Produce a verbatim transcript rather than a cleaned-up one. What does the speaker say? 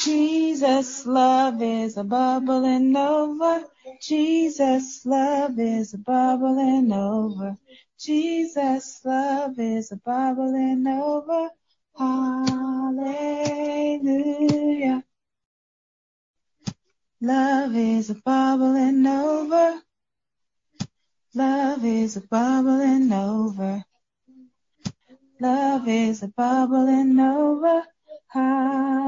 Jesus, love is a bubbling over. Jesus, love is a bubbling over. Jesus, love is a bubbling over. Hallelujah. Love is a bubbling over. Love is a bubbling over. Love is a bubbling over. Hallelujah.